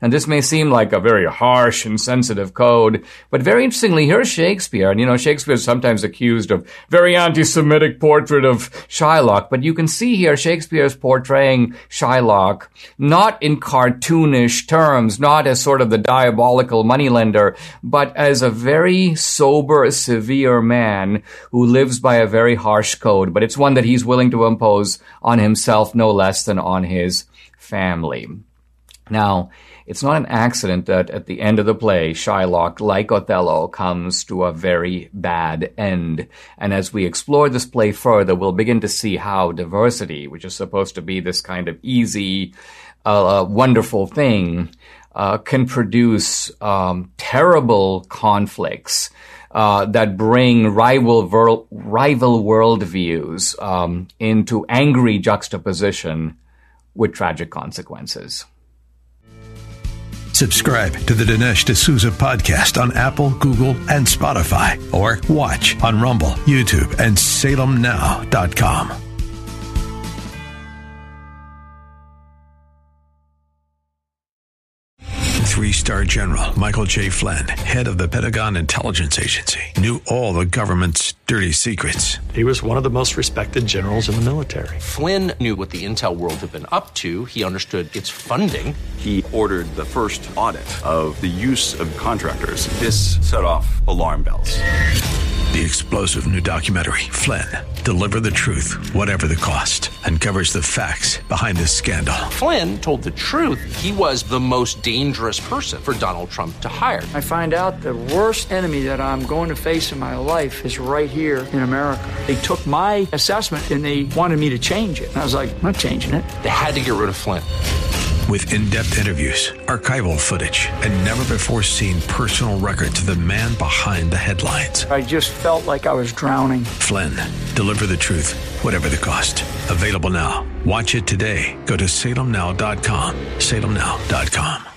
And this may seem like a very harsh and sensitive code, but very interestingly, here's Shakespeare. And, you know, Shakespeare is sometimes accused of very anti-Semitic portrait of Shylock, but you can see here Shakespeare is portraying Shylock not in cartoonish terms, not as sort of the diabolical moneylender, but as a very sober, severe man who lives by a very harsh code, but it's one that he's willing to impose on himself no less than on his family. Now, it's not an accident that at the end of the play, Shylock, like Othello, comes to a very bad end. And as we explore this play further, we'll begin to see how diversity, which is supposed to be this kind of easy, uh, wonderful thing, uh, can produce um, terrible conflicts uh, that bring rival ver- rival worldviews um, into angry juxtaposition with tragic consequences. Subscribe to the Dinesh D'Souza podcast on Apple, Google, and Spotify, or watch on Rumble, YouTube, and Salem Now dot com. Three-star General Michael J. Flynn, head of the Pentagon Intelligence Agency, knew all the government's dirty secrets. He was one of the most respected generals in the military. Flynn knew what the intel world had been up to. He understood its funding. He ordered the first audit of the use of contractors. This set off alarm bells. The explosive new documentary, Flynn, Deliver the Truth, Whatever the Cost, uncovers the facts behind this scandal. Flynn told the truth. He was the most dangerous person for Donald Trump to hire. I find out the worst enemy that I'm going to face in my life is right here in America. They took my assessment and they wanted me to change it. And I was like, I'm not changing it. They had to get rid of Flynn. With in-depth interviews, archival footage, and never-before-seen personal records of the man behind the headlines. I just felt like I was drowning. Flynn, Deliver the Truth, Whatever the Cost. Available now. Watch it today. Go to Salem Now dot com. Salem Now dot com.